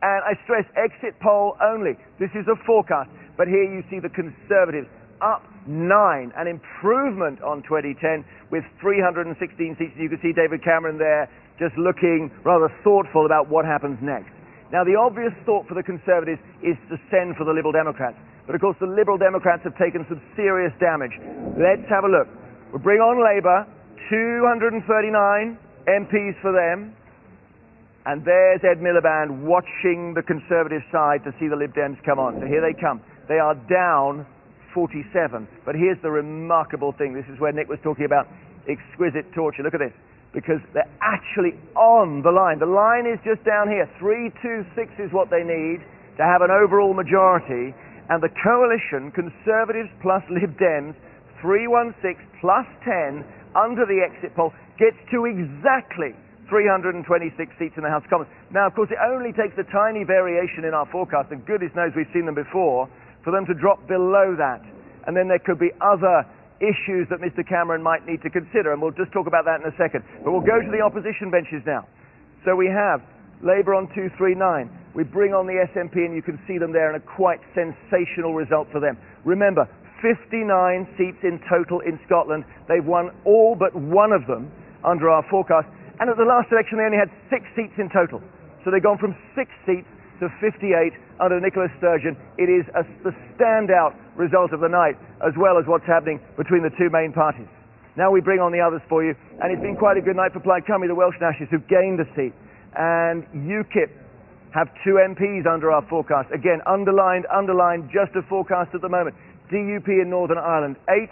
And I stress exit poll only. This is a forecast. But here you see the Conservatives up 9, an improvement on 2010 with 316 seats. You can see David Cameron there just looking rather thoughtful about what happens next. Now, the obvious thought for the Conservatives is to send for the Liberal Democrats. But, of course, the Liberal Democrats have taken some serious damage. Let's have a look. We'll bring on Labour, 239 MPs for them. And there's Ed Miliband watching the Conservative side to see the Lib Dems come on. So here they come. They are down 47. But here's the remarkable thing. This is where Nick was talking about exquisite torture. Look at this. Because they're actually on the line. The line is just down here. 326 is what they need to have an overall majority. And the coalition, Conservatives plus Lib Dems, 316 plus 10 under the exit poll, gets to exactly 326 seats in the House of Commons. Now, of course, it only takes a tiny variation in our forecast, and goodness knows we've seen them before, for them to drop below that. And then there could be other issues that Mr. Cameron might need to consider, and we'll just talk about that in a second. But we'll go to the opposition benches now. So we have Labour on 239. We bring on the SNP, and you can see them there in a quite sensational result for them. Remember, 59 seats in total in Scotland. They've won all but one of them under our forecast. And at the last election, they only had 6 seats in total. So they've gone from 6 seats to 58 under Nicola Sturgeon. It is the standout result of the night, as well as what's happening between the two main parties. Now we bring on the others for you. And it's been quite a good night for Plaid Cymru, the Welsh Nationalists, who've gained a seat. And UKIP have 2 MPs under our forecast. Again, underlined, just a forecast at the moment. DUP in Northern Ireland, 8.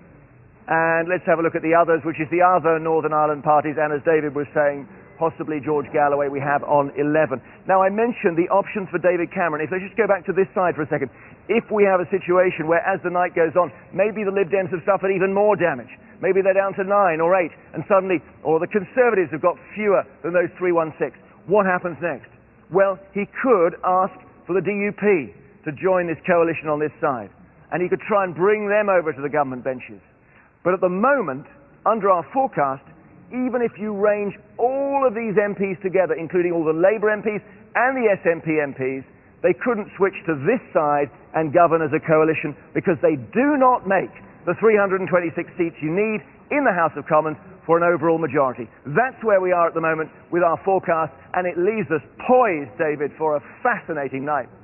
And let's have a look at the others, which is the other Northern Ireland parties, and as David was saying, possibly George Galloway we have on 11. Now, I mentioned the options for David Cameron. If let's just go back to this side for a second. If we have a situation where, as the night goes on, maybe the Lib Dems have suffered even more damage. Maybe they're down to 9 or 8, and suddenly, or the Conservatives have got fewer than those 316. What happens next? Well, he could ask for the DUP to join this coalition on this side, and he could try and bring them over to the government benches. But at the moment, under our forecast, even if you range all of these MPs together, including all the Labour MPs and the SNP MPs, they couldn't switch to this side and govern as a coalition because they do not make the 326 seats you need in the House of Commons for an overall majority. That's where we are at the moment with our forecast, and it leaves us poised, David, for a fascinating night.